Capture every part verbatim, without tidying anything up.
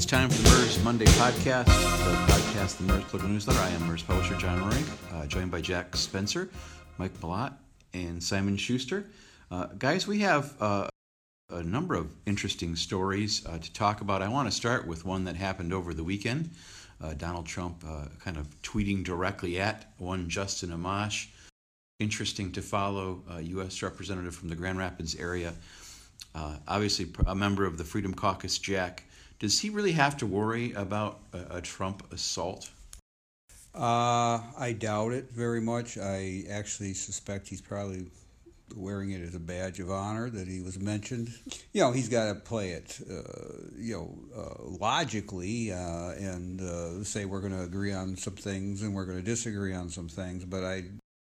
time for the MERS Monday podcast, the podcast, the MERS Political Newsletter. I am MERS publisher John Roring, uh, joined by Jack Spencer, Mike Malott, and Simon Schuster. Uh, guys, we have uh, a number of interesting stories uh, to talk about. I want to start with one that happened over the weekend. Uh, Donald Trump uh, kind of tweeting directly at one Justin Amash. Interesting to follow, uh, U S representative from the Grand Rapids area. Uh, obviously a member of the Freedom Caucus, Jack. Does he really have to worry about a, a Trump assault? Uh, I doubt it very much. I actually suspect he's probably wearing it as a badge of honor that he was mentioned. You know, he's got to play it, uh, you know, uh, logically uh, and uh, say we're going to agree on some things and we're going to disagree on some things. But I,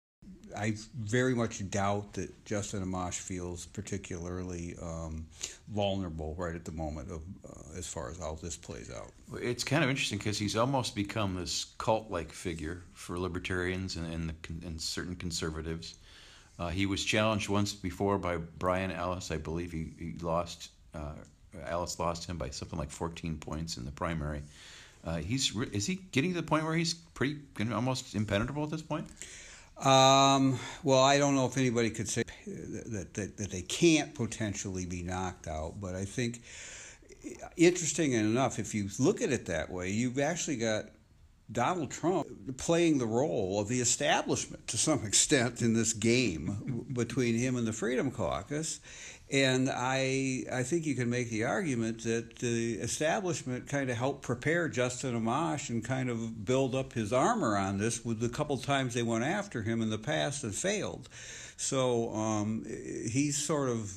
I very much doubt that Justin Amash feels particularly um, vulnerable right at the moment of uh, as far as how this plays out. It's kind of interesting because he's almost become this cult-like figure for libertarians and, and, the, and certain conservatives. Uh, he was challenged once before by Brian Ellis. I believe he, he lost. Uh, Ellis lost him by something like fourteen points in the primary. Uh, he's is he getting to the point where he's pretty almost impenetrable at this point? Um, well, I don't know if anybody could say that, that that they can't potentially be knocked out, but I think, interesting enough, if you look at it that way, you've actually got Donald Trump playing the role of the establishment to some extent in this game between him and the Freedom Caucus. And I I think you can make the argument that the establishment kind of helped prepare Justin Amash and kind of build up his armor on this with the couple times they went after him in the past and failed. So um, he's sort of,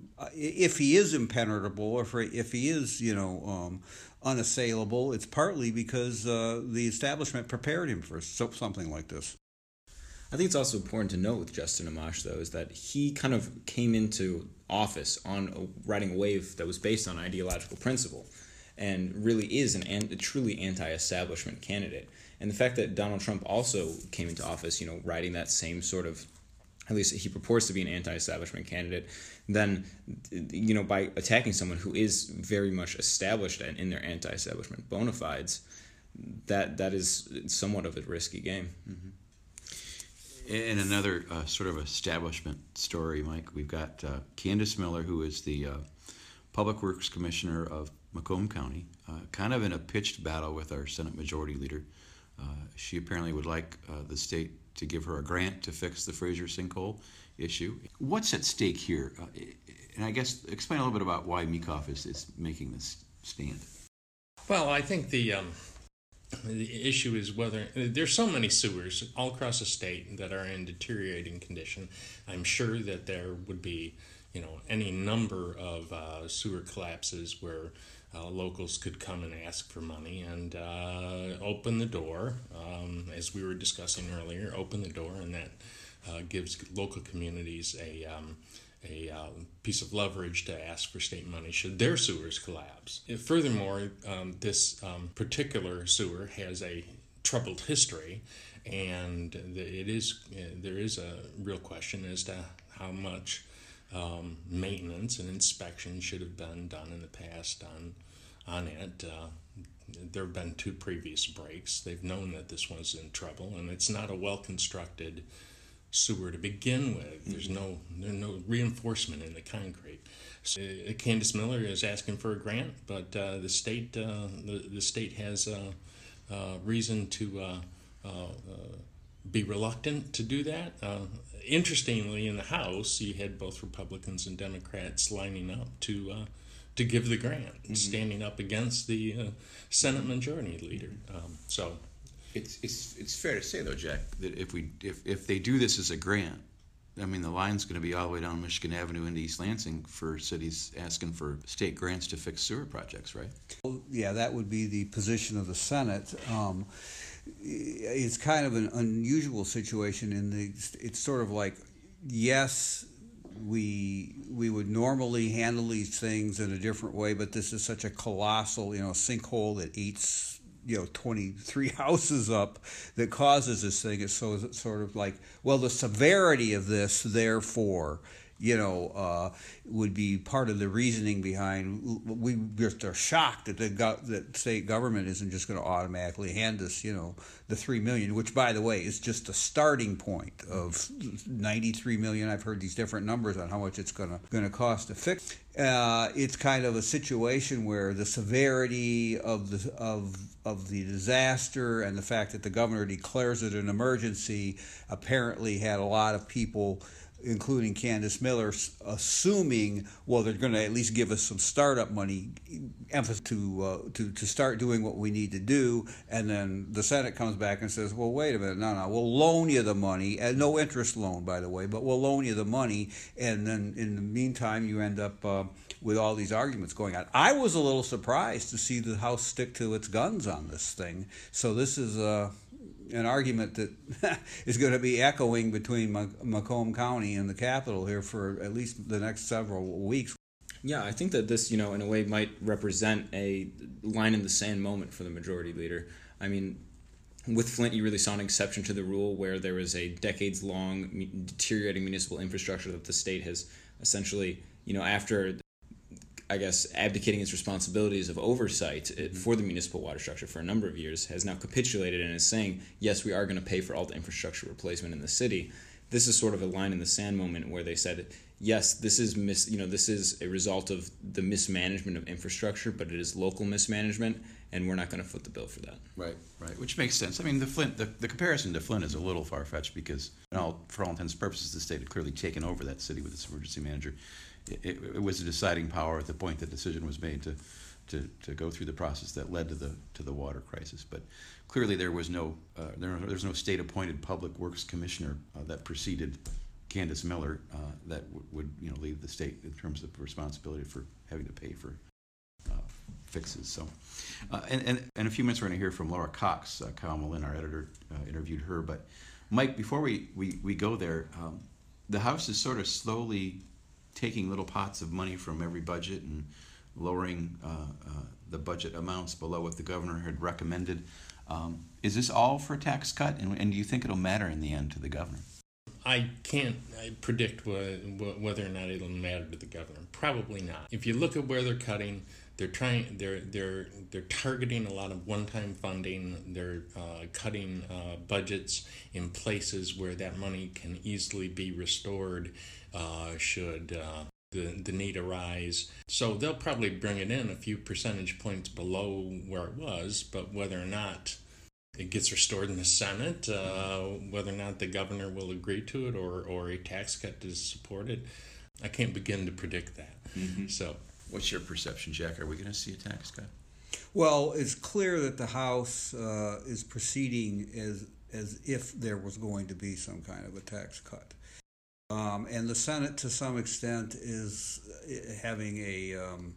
if he is impenetrable or if, if he is, you know, um, unassailable, it's partly because uh, the establishment prepared him for something like this. I think it's also important to note with Justin Amash, though, is that he kind of came into office on a, riding a wave that was based on ideological principle and really is an, an a truly anti-establishment candidate. And the fact that Donald Trump also came into office, you know, riding that same sort of, at least he purports to be an anti-establishment candidate, then, you know, by attacking someone who is very much established in their anti-establishment bona fides, that that is somewhat of a risky game. Mm-hmm. In another uh, sort of establishment story, Mike, we've got uh, Candace Miller, who is the uh, Public Works Commissioner of Macomb County, uh, kind of in a pitched battle with our Senate Majority Leader. Uh, she apparently would like uh, the state to give her a grant to fix the Fraser sinkhole issue. What's at stake here? Uh, and I guess explain a little bit about why Mecoff is, is making this stand. Well, I think the... Um The issue is whether there's so many sewers all across the state that are in deteriorating condition. I'm sure that there would be, you know, any number of uh, sewer collapses where uh, locals could come and ask for money and uh, open the door, um, as we were discussing earlier, open the door, and that uh, gives local communities a um, a uh, piece of leverage to ask for state money should their sewers collapse. Furthermore, um, this um, particular sewer has a troubled history, and it is uh, there is a real question as to how much um, maintenance and inspection should have been done in the past on on it. Uh, there have been two previous breaks. They've known that this was in trouble, and it's not a well-constructed sewer to begin with. There's no there's no reinforcement in the concrete. So, uh, Candace Miller is asking for a grant, but uh, the state uh, the the state has uh, uh, reason to uh, uh, uh, be reluctant to do that. Uh, interestingly, in the House, you had both Republicans and Democrats lining up to uh, to give the grant, mm-hmm. standing up against the uh, Senate Majority Leader. Um, so. It's it's it's fair to say though, Jack, that if we if, if they do this as a grant, I mean the line's going to be all the way down Michigan Avenue into East Lansing for cities asking for state grants to fix sewer projects, right? Well, yeah, that would be the position of the Senate. Um, it's kind of an unusual situation in the. It's sort of like, yes, we we would normally handle these things in a different way, but this is such a colossal, you know, sinkhole that eats, you know, twenty-three houses up that causes this thing. It's so it's sort of like, well, the severity of this, therefore, you know, uh, would be part of the reasoning behind. We just are shocked that the go- that state government isn't just going to automatically hand us, you know, the three million, which, by the way, is just a starting point of ninety-three million. I've heard these different numbers on how much it's going to going to cost to fix. Uh, it's kind of a situation where the severity of the of of the disaster and the fact that the governor declares it an emergency apparently had a lot of people, including Candace Miller, assuming, well, they're going to at least give us some startup money, emphasis to, uh, to to start doing what we need to do. And then the Senate comes back and says, well, wait a minute, no, no, we'll loan you the money, and no interest loan, by the way, but we'll loan you the money. And then in the meantime, you end up uh, with all these arguments going on. I was a little surprised to see the House stick to its guns on this thing. So this is a... Uh, an argument that is going to be echoing between Macomb County and the Capitol here for at least the next several weeks. Yeah, I think that this, you know, in a way might represent a line in the sand moment for the majority leader. I mean, with Flint, you really saw an exception to the rule where there was a decades-long deteriorating municipal infrastructure that the state has essentially, you know, after, I guess, abdicating its responsibilities of oversight mm-hmm. for the municipal water structure for a number of years, has now capitulated and is saying, yes, we are going to pay for all the infrastructure replacement in the city. This is sort of a line in the sand moment where they said, yes, this is mis- you know, this is a result of the mismanagement of infrastructure, but it is local mismanagement, and we're not going to foot the bill for that. Right, right, which makes sense. I mean, the Flint, the, the comparison to Flint is a little far-fetched because, in all, for all intents and purposes, the state had clearly taken over that city with its emergency manager. It, it, it was a deciding power at the point the decision was made to, to, to go through the process that led to the to the water crisis. But clearly, there was no uh, there was, there was no state-appointed public works commissioner uh, that preceded Candace Miller uh, that w- would you know lead the state in terms of responsibility for having to pay for uh, fixes. So, uh, and, and in a few minutes, we're going to hear from Laura Cox. Uh, Kyle Malin, our editor, uh, interviewed her. But Mike, before we we, we go there, um, the House is sort of slowly taking little pots of money from every budget and lowering uh, uh, the budget amounts below what the governor had recommended. Um, is this all for a tax cut? And, and do you think it'll matter in the end to the governor? I can't I predict wh- whether or not it'll matter to the governor. Probably not. If you look at where they're cutting, they're trying. They're they're they're targeting a lot of one-time funding. They're uh, cutting uh, budgets in places where that money can easily be restored. Uh, should uh, the the need arise. So they'll probably bring it in a few percentage points below where it was, but whether or not it gets restored in the Senate, uh, whether or not the governor will agree to it or, or a tax cut is supported, I can't begin to predict that. Mm-hmm. So, what's your perception, Jack? Are we going to see a tax cut? Well, it's clear that the House uh, is proceeding as as if there was going to be some kind of a tax cut. Um, and the Senate, to some extent, is having a, um,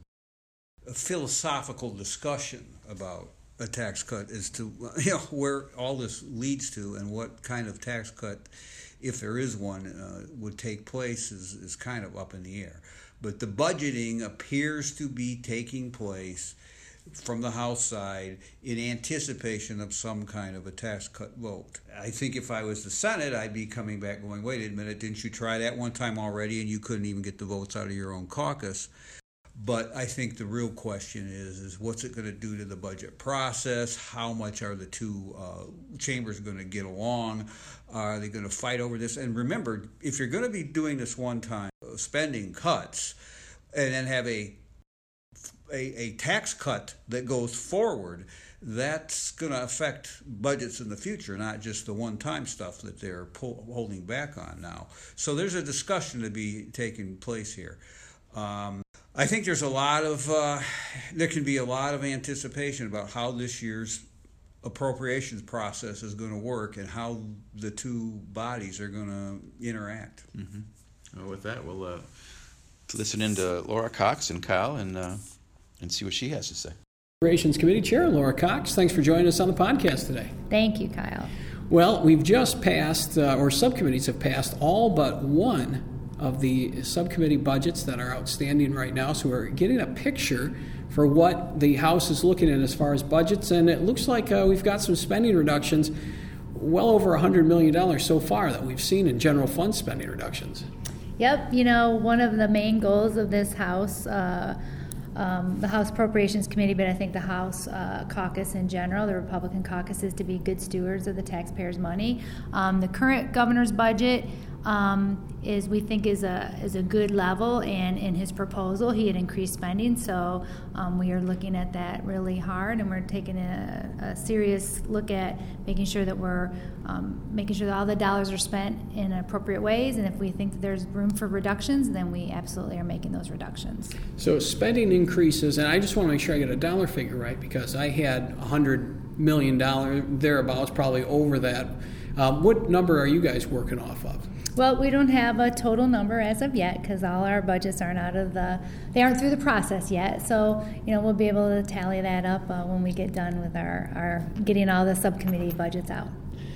a philosophical discussion about a tax cut as to you know where all this leads to and what kind of tax cut, if there is one, uh, would take place is, is kind of up in the air. But the budgeting appears to be taking place from the House side in anticipation of some kind of a tax cut vote. I think if I was the Senate, I'd be coming back going, wait a minute, didn't you try that one time already and you couldn't even get the votes out of your own caucus? But I think the real question is, is what's it going to do to the budget process? How much are the two uh, chambers going to get along? Are they going to fight over this? And remember, if you're going to be doing this one-time spending cuts and then have a A, a tax cut that goes forward, that's going to affect budgets in the future, not just the one-time stuff that they're pull, holding back on now. So there's a discussion to be taking place here. Um, I think there's a lot of, uh, there can be a lot of anticipation about how this year's appropriations process is going to work and how the two bodies are going to interact. Mm-hmm. Well, with that, we'll uh, listen in to Laura Cox and Kyle and uh, and see what she has to say. Appropriations Committee Chair Laura Cox, thanks for joining us on the podcast today. Thank you, Kyle. Well, we've just passed, uh, or subcommittees have passed, all but one of the subcommittee budgets that are outstanding right now, so we're getting a picture for what the House is looking at as far as budgets, and it looks like uh, we've got some spending reductions, well over one hundred million dollars so far that we've seen in general fund spending reductions. Yep, you know, one of the main goals of this House, uh, um, the House Appropriations Committee, but I think the House uh, caucus in general, the Republican caucus, is to be good stewards of the taxpayers' money. Um, the current governor's budget um, is, we think, is a is a good level, and in his proposal, he had increased spending. So um, we are looking at that really hard, and we're taking a, a serious look at making sure that we're um, making sure that all the dollars are spent in appropriate ways. And if we think that there's room for reductions, then we absolutely are making those reductions. So spending increases, and I just want to make sure I get a dollar figure right, because I had one hundred million dollars thereabouts, probably over that. Um, what number are you guys working off of? Well, we don't have a total number as of yet, because all our budgets aren't out of the, they aren't through the process yet. So, you know, we'll be able to tally that up uh, when we get done with our, our getting all the subcommittee budgets out.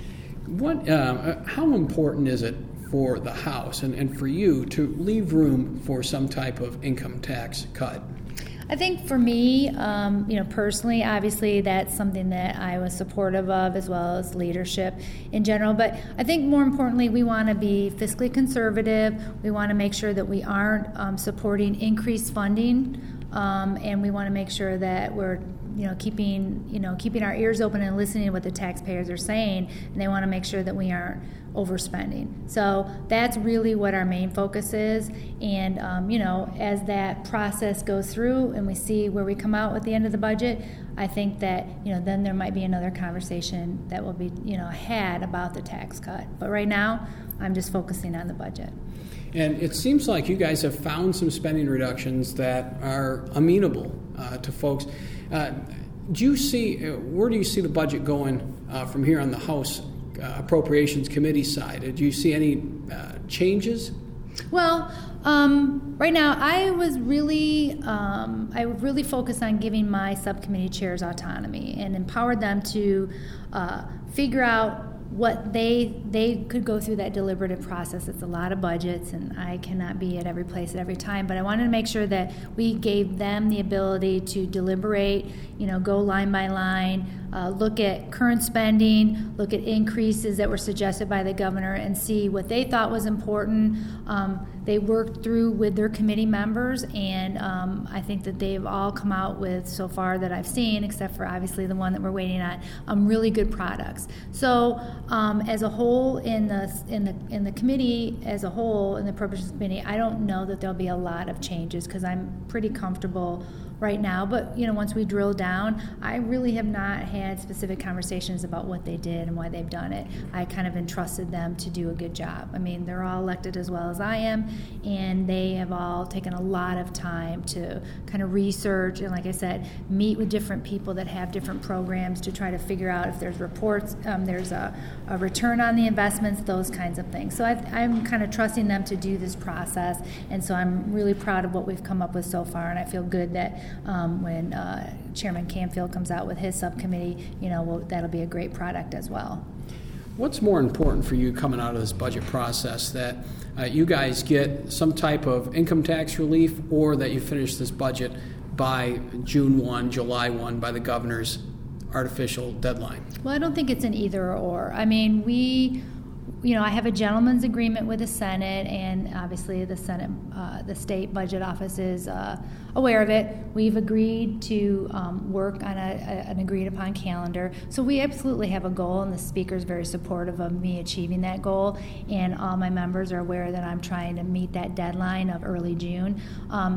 What, uh, how important is it for the House and, and for you to leave room for some type of income tax cut? I think for me, um, you know, personally, obviously that's something that I was supportive of, as well as leadership in general. But I think more importantly, we want to be fiscally conservative. We want to make sure that we aren't um, supporting increased funding, um, and we want to make sure that we're, you know, keeping, you know, keeping our ears open and listening to what the taxpayers are saying. And they want to make sure that we aren't overspending. So that's really what our main focus is. And, um, you know, as that process goes through and we see where we come out at the end of the budget, I think that, you know, then there might be another conversation that will be, you know, had about the tax cut. But right now, I'm just focusing on the budget. And it seems like you guys have found some spending reductions that are amenable uh, to folks. Uh, do you see, uh, where do you see the budget going uh, from here on the House uh, Appropriations Committee side? Do you see any uh, changes? Well, um, right now I was really, um, I would really focus on giving my subcommittee chairs autonomy and empowered them to uh, figure out what they they could go through that deliberative process. It's a lot of budgets, and I cannot be at every place at every time, but I wanted to make sure that we gave them the ability to deliberate, you know, go line by line, uh, look at current spending, look at increases that were suggested by the governor, and see what they thought was important. Um, they worked through with their committee members, and um, I think that they've all come out with, so far that I've seen, except for obviously the one that we're waiting on, um, really good products. So um, as a whole, in the in the in the committee as a whole, in the Appropriations Committee, I don't know that there'll be a lot of changes, because I'm pretty comfortable right now. But, you know, once we drill down, I really have not had specific conversations about what they did and why they've done it. I kind of entrusted them to do a good job. I mean, they're all elected as well as I am, and they have all taken a lot of time to kind of research and, like I said, meet with different people that have different programs to try to figure out if there's reports, um, there's a, a return on the investments, those kinds of things. So I've, I'm kind of trusting them to do this process, and so I'm really proud of what we've come up with so far, and I feel good that Um, when uh, Chairman Canfield comes out with his subcommittee, you know, we'll, that'll be a great product as well. What's more important for you coming out of this budget process, that uh, you guys get some type of income tax relief, or that you finish this budget by June first, July first, by the governor's artificial deadline? Well, I don't think it's an either or. I mean, we, you know, I have a gentleman's agreement with the Senate, and obviously the Senate, uh, the state budget office is uh, aware of it. We've agreed to um, work on a, a, an agreed upon calendar. So we absolutely have a goal, and the Speaker is very supportive of me achieving that goal, and all my members are aware that I'm trying to meet that deadline of early June. Um,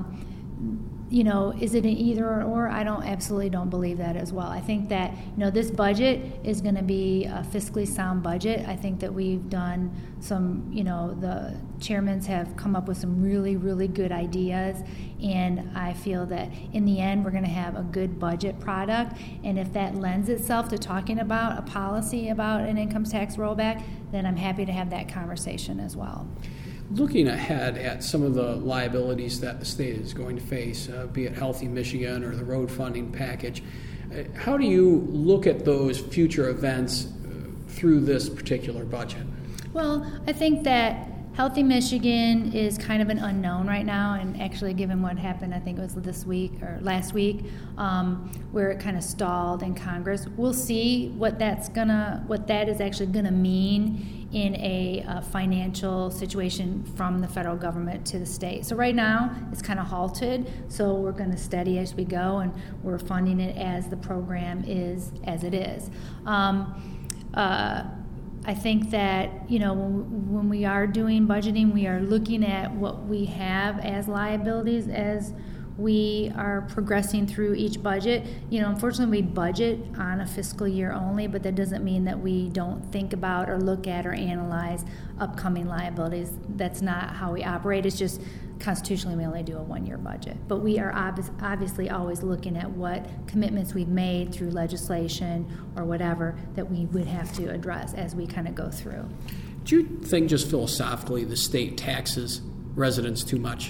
You know, is it an either or? I don't absolutely don't believe that as well. I think that, you know, this budget is going to be a fiscally sound budget. I think that we've done some, you know, the chairmans have come up with some really, really good ideas, and I feel that in the end we're going to have a good budget product. And if that lends itself to talking about a policy about an income tax rollback, then I'm happy to have that conversation as well. Looking ahead at some of the liabilities that the state is going to face, uh, be it Healthy Michigan or the road funding package, uh, how do you look at those future events uh, through this particular budget? Well, I think that Healthy Michigan is kind of an unknown right now, and actually given what happened, I think it was this week or last week, um, where it kind of stalled in Congress, we'll see what that's gonna, what that is actually gonna mean in a uh, financial situation from the federal government to the state. So right now, it's kind of halted, so we're gonna steady as we go, and we're funding it as the program is, as it is. Um, uh, I think that, you know, when, when we are doing budgeting, we are looking at what we have as liabilities as we are progressing through each budget. You know, unfortunately, we budget on a fiscal year only, but that doesn't mean that we don't think about or look at or analyze upcoming liabilities. That's not how we operate. It's just constitutionally we only do a one-year budget. But we are obvi- obviously always looking at what commitments we've made through legislation or whatever that we would have to address as we kind of go through. Do you think just philosophically the state taxes residents too much?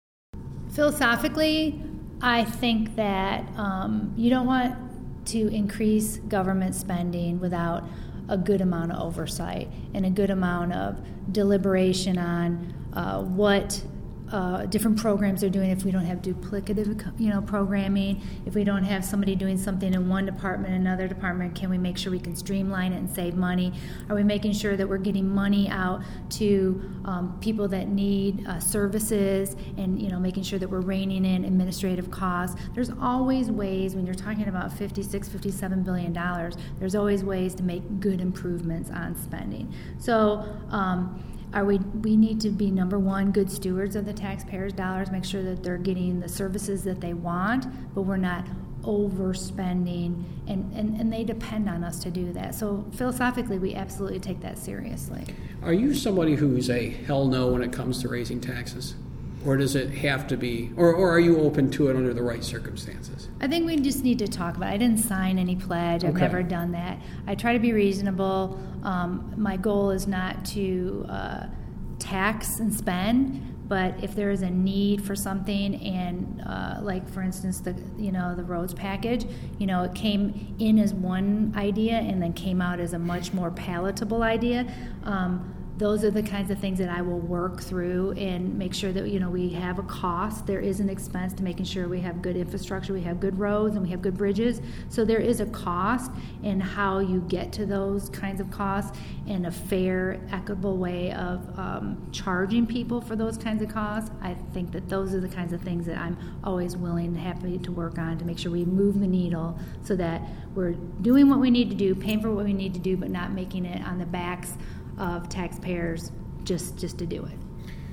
Philosophically, I think that um, you don't want to increase government spending without a good amount of oversight and a good amount of deliberation on uh, what Uh, different programs are doing. If we don't have duplicative, you know, programming, if we don't have somebody doing something in one department, another department, can we make sure we can streamline it and save money? Are we making sure that we're getting money out to um, people that need uh, services, and, you know, making sure that we're reining in administrative costs? There's always ways, when you're talking about fifty-six, fifty-seven billion dollars, there's always ways to make good improvements on spending. So, um, Are we, we need to be, number one, good stewards of the taxpayers' dollars, make sure that they're getting the services that they want, but we're not overspending, and, and, and they depend on us to do that. So philosophically, we absolutely take that seriously. Are you somebody who's a hell no when it comes to raising taxes? Or does it have to be, or, or are you open to it under the right circumstances? I think we just need to talk about it. I didn't sign any pledge. I've Okay. never done that. I try to be reasonable. Um, my goal is not to uh, tax and spend, but if there is a need for something, and uh, like for instance, the you know the roads package, you know, it came in as one idea and then came out as a much more palatable idea. Um, Those are the kinds of things that I will work through and make sure that, you know, we have a cost. There is an expense to making sure we have good infrastructure, we have good roads, and we have good bridges. So there is a cost in how you get to those kinds of costs, and a fair, equitable way of um, charging people for those kinds of costs. I think that those are the kinds of things that I'm always willing and happy to work on to make sure we move the needle so that we're doing what we need to do, paying for what we need to do, but not making it on the backs of taxpayers just just to do it.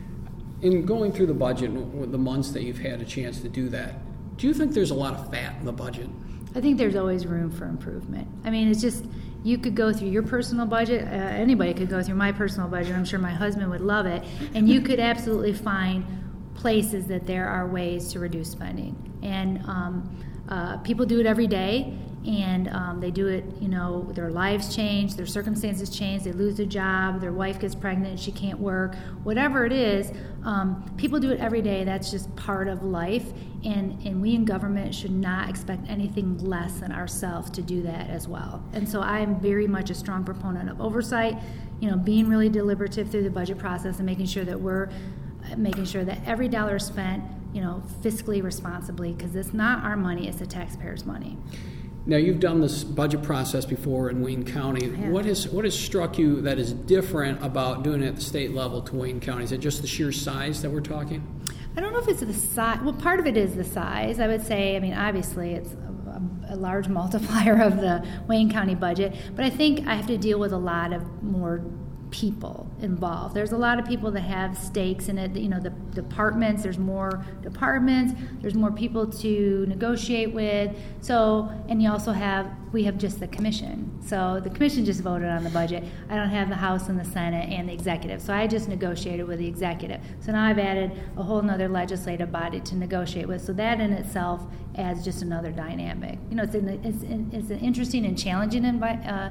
In going through the budget, with the months that you've had a chance to do that, do you think there's a lot of fat in the budget? I think there's always room for improvement. I mean, it's just, you could go through your personal budget, uh, anybody could go through my personal budget, I'm sure my husband would love it, and you could absolutely find places that there are ways to reduce spending. And um, uh, people do it every day, and um, they do it, you know, their lives change, their circumstances change, they lose their job, their wife gets pregnant and she can't work, whatever it is, um, people do it every day. That's just part of life, and, and we in government should not expect anything less than ourselves to do that as well. And so I am very much a strong proponent of oversight, you know, being really deliberative through the budget process and making sure that we're making sure that every dollar is spent, you know, fiscally responsibly, because it's not our money, it's the taxpayers' money. Now, you've done this budget process before in Wayne County. What has what has struck you that is different about doing it at the state level to Wayne County? Is it just the sheer size that we're talking? I don't know if it's the size. Well, part of it is the size. I would say, I mean, obviously it's a, a large multiplier of the Wayne County budget, but I think I have to deal with a lot of more people involved. There's a lot of people that have stakes in it. You know, the departments, there's more departments, there's more people to negotiate with. So, and you also have, we have just the commission. So the commission just voted on the budget. I don't have the House and the Senate and the executive. So I just negotiated with the executive. So now I've added a whole nother legislative body to negotiate with. So that in itself adds just another dynamic. You know, it's an, it's, it's an interesting and challenging envi- uh,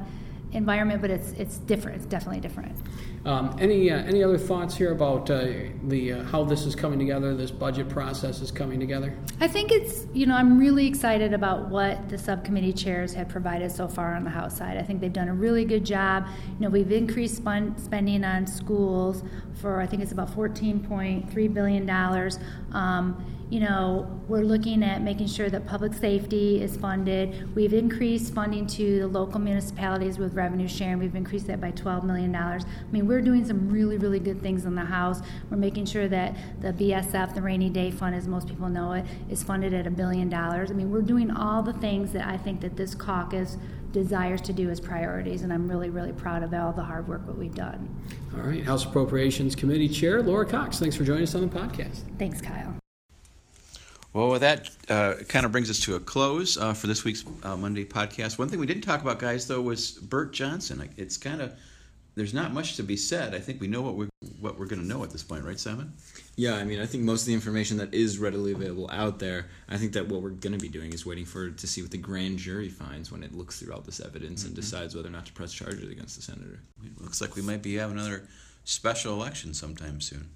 environment, but it's it's different. It's definitely different. Um, any uh, any other thoughts here about uh, the uh, how this is coming together? This budget process is coming together. I think it's, you know, I'm really excited about what the subcommittee chairs have provided so far on the House side. I think they've done a really good job. You know, we've increased spend, spending on schools for, I think it's about fourteen point three billion dollars. Um, you know, we're looking at making sure that public safety is funded. We've increased funding to the local municipalities with revenue sharing. We've increased that by twelve million dollars. I mean, we're doing some really, really good things in the House. We're making sure that the B S F, the Rainy Day Fund, as most people know it, is funded at a billion dollars. I mean, we're doing all the things that I think that this caucus desires to do as priorities, and I'm really, really proud of all the hard work that we've done. All right, House Appropriations Committee Chair Laura Cox, thanks for joining us on the podcast. Thanks, Kyle. Well, with that, uh, it kind of brings us to a close uh, for this week's uh, Monday podcast. One thing we didn't talk about, guys, though, was Bert Johnson. It's kind of, there's not much to be said. I think we know what we're, what we're going to know at this point, right, Simon? Yeah, I mean, I think most of the information that is readily available out there, I think that what we're going to be doing is waiting for to see what the grand jury finds when it looks through all this evidence mm-hmm. and decides whether or not to press charges against the senator. It looks like we might be having another special election sometime soon.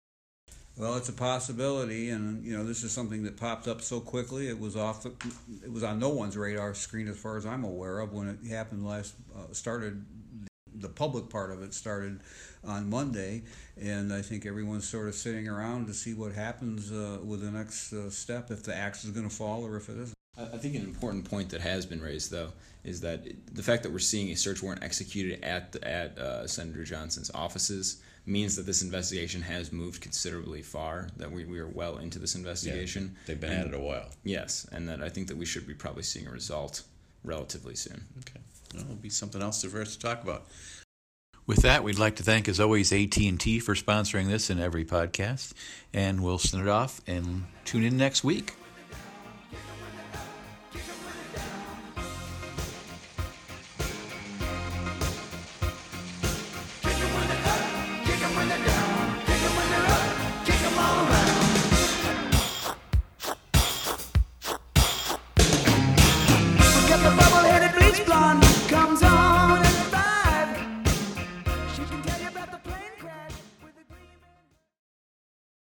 Well, it's a possibility, and you know this is something that popped up so quickly. It was off. The, it was on no one's radar screen, as far as I'm aware of, when it happened last. Uh, started the public part of it started on Monday, and I think everyone's sort of sitting around to see what happens uh, with the next uh, step, if the axe is going to fall or if it isn't. I think an important point that has been raised, though, is that the fact that we're seeing a search warrant executed at at uh, Senator Johnson's offices means that this investigation has moved considerably far, that we, we are well into this investigation. Yeah, they've been and, at it a while. Yes, and that I think that we should be probably seeing a result relatively soon. Okay. Well, it'll be something else for us to talk about. With that, we'd like to thank, as always, A T and T for sponsoring this in every podcast. And we'll send it off and tune in next week.